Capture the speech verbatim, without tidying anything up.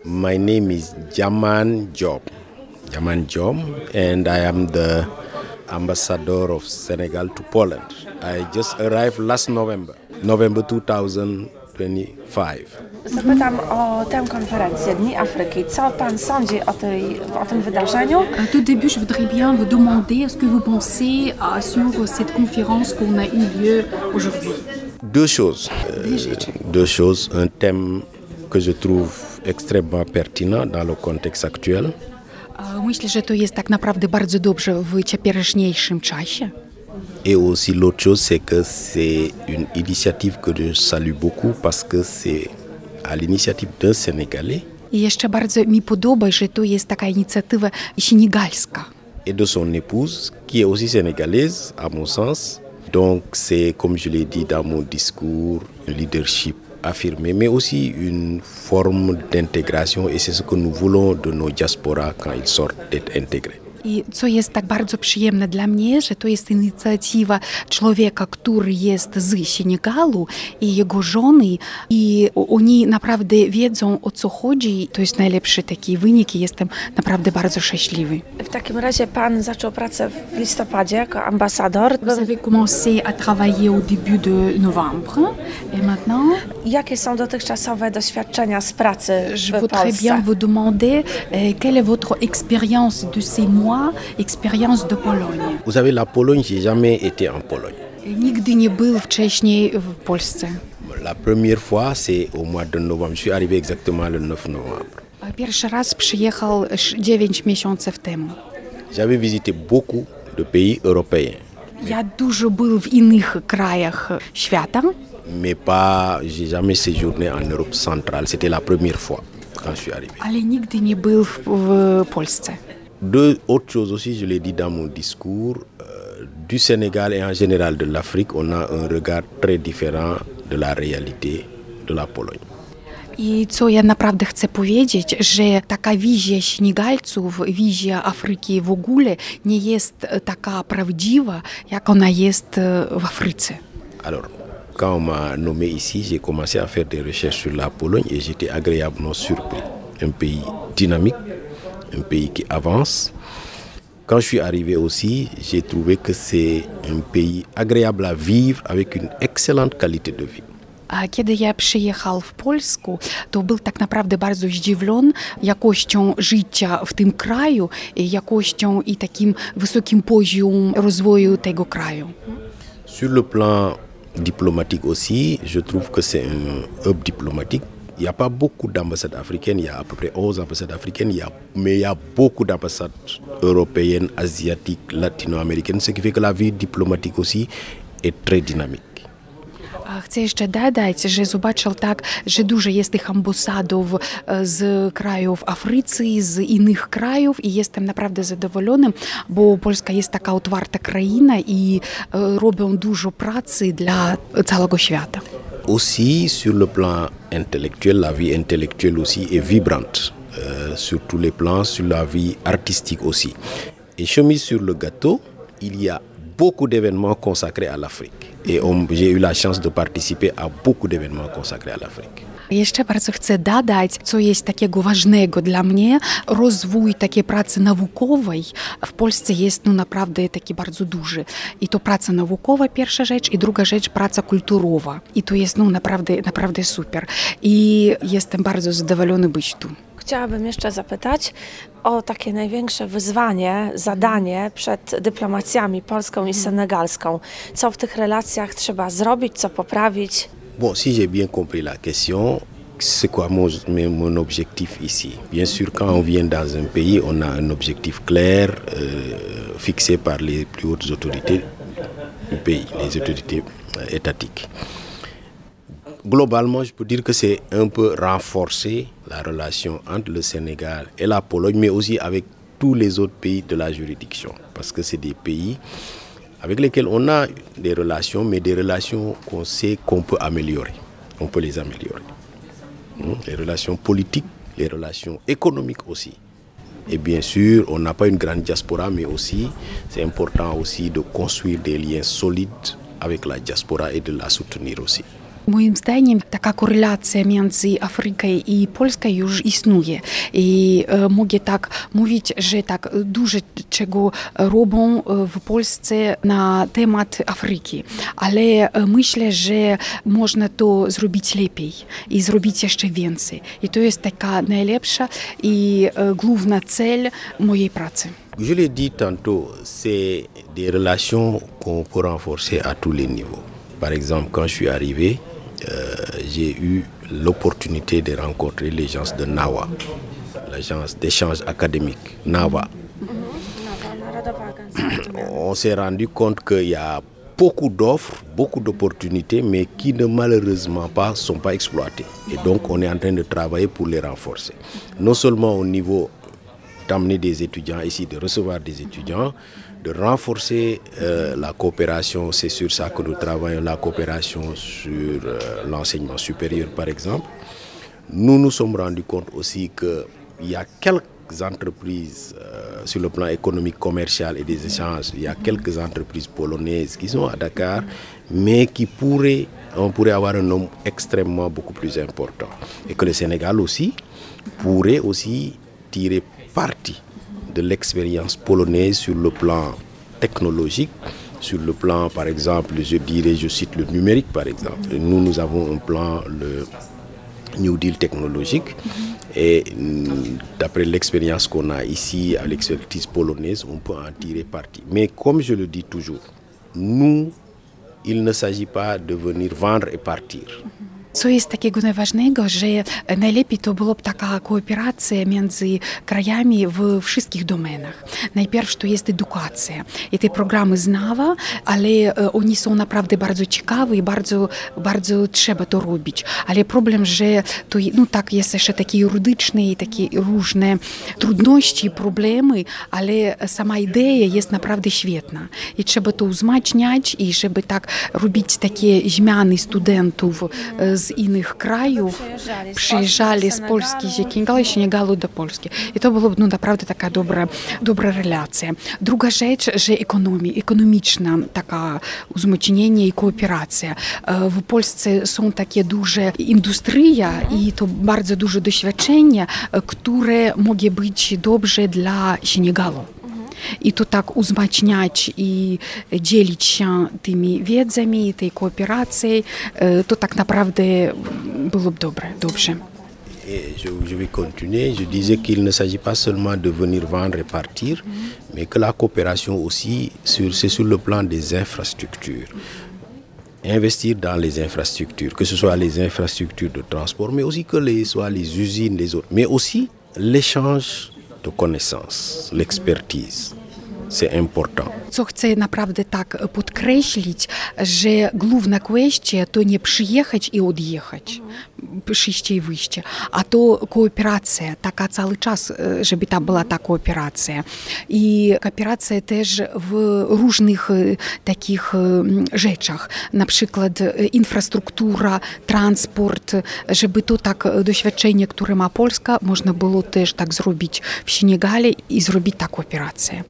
My name is Jaman Job. Jaman Job, and I am the ambassador of Senegal to Poland. I just arrived last November, November twenty twenty-five. Zapytam o tę konferencję Dni Afryki. Co pan sądzi o, tej, o tym wydarzeniu? À tout début, je voudrais bien vous demander ce que vous pensez euh, sur cette conférence qu'on a eu lieu aujourd'hui. Deux choses. Euh, deux choses. Un thème que je trouve extrêmement pertinent dans le contexte actuel. Myślę, że to jest tak naprawdę bardzo dobrze w teraźniejszym czasie. Et aussi l'autre chose, c'est que c'est une initiative que je salue beaucoup parce que c'est à l'initiative d'un Sénégalais. I jeszcze bardzo mi podoba, że to jest taka inicjatywa senegalska. Et de son épouse, qui est aussi sénégalaise, à mon sens. Donc c'est, comme je l'ai dit dans mon discours, un leadership affirmé, mais aussi une forme d'intégration, et c'est ce que nous voulons de nos diasporas quand ils sortent d'être intégrés. I co jest tak bardzo przyjemne dla mnie, że to jest inicjatywa człowieka, który jest z Senegalu i jego żony i oni naprawdę wiedzą, o co chodzi. To jest najlepszy taki wynik i jestem naprawdę bardzo szczęśliwy. W takim razie pan zaczął pracę w listopadzie jako ambasador. Vous avez commencé à travailler au début de novembre et maintenant jakie są dotychczasowe doświadczenia z pracy w Je voudrais bien vous demander quelle est votre expérience de ces mois, expérience de Pologne. Vous savez, la Pologne, j'ai jamais été en Pologne. Nigdy nie był wcześniej w Polsce. La première fois, c'est au mois de novembre. Je suis arrivé exactement le neuf novembre. Pierwszy raz przyjechał dziewięć miesięcy temu. J'avais visité beaucoup de pays européens. Ja dużo był w innych krajach świata. Mais pas, j'ai jamais séjourné en Europe centrale. C'était la première fois quand je suis arrivé. Ale nigdy nie był w, w Polsce. Deux autres choses aussi, je l'ai dit dans mon discours, euh, du Sénégal et en général de l'Afrique, on a un regard très différent de la réalité de la Pologne. I co ja naprawdę chcę powiedzieć, że taka wizja Senegalców, wizja Afryki w ogóle nie jest taka prawdziwa, jak ona jest w Afryce. Alors, quand on m'a nommé ici, j'ai commencé à faire des recherches sur la Pologne et j'étais agréablement surpris. Un pays dynamique, un pays qui avance. Quand je suis arrivé aussi, j'ai trouvé que c'est un pays agréable à vivre avec une excellente qualité de vie. A kiedy ja przyjechał w Polskę, to był tak naprawdę bardzo zdziwiony jakością życia w tym kraju, jakością i takim wysokim poziomem rozwoju tego kraju. Sur le plan diplomatique aussi, je trouve que c'est un hub diplomatique. Il n'y a pas beaucoup d'ambassades africaines, il y a à peu près onze ambassades africaines, il y a, mais il y a beaucoup d'ambassades européennes, asiatiques, latino-américaines, ce qui fait que la vie diplomatique aussi est très dynamique. Chcę jeszcze dodać, że zobaczył tak, że dużo jest tych ambasadów z krajów Afryki, z innych krajów i jestem naprawdę zadowolony, bo Polska jest taka otwarta kraina i robią dużo pracy dla całego świata. Aussi, sur le plan intellectuel, la vie intellectuelle aussi est vibrante, euh, sur tous les plans, sur la vie artistique aussi. Et chemise sur le gâteau, il y a beaucoup d'événements consacrés à l'Afrique. Et on, j'ai eu la chance de participer à beaucoup d'événements consacrés à l'Afrique. Jeszcze bardzo chcę dodać, co jest takiego ważnego dla mnie. Rozwój takiej pracy naukowej w Polsce jest no naprawdę taki bardzo duży. I to praca naukowa, pierwsza rzecz, i druga rzecz, praca kulturowa. I to jest no naprawdę, naprawdę super. I jestem bardzo zadowolony być tu. Chciałabym jeszcze zapytać o takie największe wyzwanie, zadanie przed dyplomacjami polską i senegalską. Co w tych relacjach trzeba zrobić, co poprawić? Bon, si j'ai bien compris la question, c'est quoi mon, mon objectif ici? Bien sûr, quand on vient dans un pays, on a un objectif clair, euh, fixé par les plus hautes autorités du pays, les autorités euh, étatiques. Globalement, je peux dire que c'est un peu renforcer la relation entre le Sénégal et la Pologne, mais aussi avec tous les autres pays de la juridiction, parce que c'est des pays avec lesquels on a des relations, mais des relations qu'on sait qu'on peut améliorer. On peut les améliorer. Les relations politiques, les relations économiques aussi. Et bien sûr, on n'a pas une grande diaspora, mais aussi, c'est important aussi de construire des liens solides avec la diaspora et de la soutenir aussi. Moim zdaniem taka korelacja między Afryką i Polską już istnieje. I e, mogę tak mówić, że tak dużo czego robią w Polsce na temat Afryki. Ale e, myślę, że można to zrobić lepiej i zrobić jeszcze więcej. I to jest taka najlepsza i e, główna cel mojej pracy. Je l'ai dit tantôt, c'est des relations qu'on peut renforcer à tous les niveaux. Par exemple, quand je suis arrivé, euh, j'ai eu l'opportunité de rencontrer les gens de NAWA, l'agence d'échange académique, NAWA. On s'est rendu compte qu'il y a beaucoup d'offres, beaucoup d'opportunités, mais qui ne malheureusement pas sont pas exploitées. Et donc, on est en train de travailler pour les renforcer. Non seulement au niveau d'amener des étudiants ici, de recevoir des étudiants, de renforcer euh, la coopération, c'est sur ça que nous travaillons, la coopération sur euh, l'enseignement supérieur par exemple. Nous nous sommes rendus compte aussi qu'il y a quelques entreprises euh, sur le plan économique, commercial et des échanges, il y a quelques entreprises polonaises qui sont à Dakar, mais qui pourraient, on pourrait avoir un nombre extrêmement beaucoup plus important. Et que le Sénégal aussi pourrait aussi tirer partie de l'expérience polonaise sur le plan technologique, sur le plan, par exemple, je dirais, je cite le numérique, par exemple. Nous, nous avons un plan, le New Deal technologique, et d'après l'expérience qu'on a ici, à l'expertise polonaise, on peut en tirer parti. Mais comme je le dis toujours, nous, il ne s'agit pas de venir vendre et partir. Co jest takiego najważnego, że najlepiej to byłoby taka kooperacja między krajami w wszystkich domenach. Najpierw to jest edukacja i te programy z NAWA, ale oni są naprawdę bardzo ciekawe i bardzo, bardzo trzeba to robić. Ale problem, że to no tak jest jeszcze takie jurydyczne i takie różne trudności, problemy, ale sama idea jest naprawdę świetna. I trzeba to wzmacniać i żeby tak robić takie zmiany studentów z innych krajów, przyjeżdżali z Polski, z Senegalu, Senegalu do Polski. I to była no, naprawdę taka dobra, dobra relacja. Druga rzecz, że ekonomia, ekonomiczna taka wzmocnienie i kooperacja. W Polsce są takie duże industria i to bardzo duże doświadczenia, które mogą być dobrze dla Senegalu. I to tak uzmacniać i dzielić się tymi wiedzami, tej kooperacją, to tak naprawdę byłoby dobre, dobrze. Et je, je vais continuer. Je disais qu'il ne s'agit pas seulement de venir vendre et partir, mais que la coopération aussi, sur, c'est sur le plan des infrastructures. Investir dans les infrastructures, que ce soit les infrastructures de transport, mais aussi que ce soit les usines, les autres, mais aussi l'échange de connaissances, l'expertise. C'est important. Co chcę naprawdę tak podkreślić, że główna kwestia to nie przyjechać i odjechać, przyjście i wyjście, a to kooperacja, taka cały czas, żeby tam była ta kooperacja. I kooperacja też w różnych takich rzeczach, na przykład infrastruktura, transport, żeby to tak doświadczenie, które ma Polska, można było też tak zrobić w Senegalu i zrobić taką operację.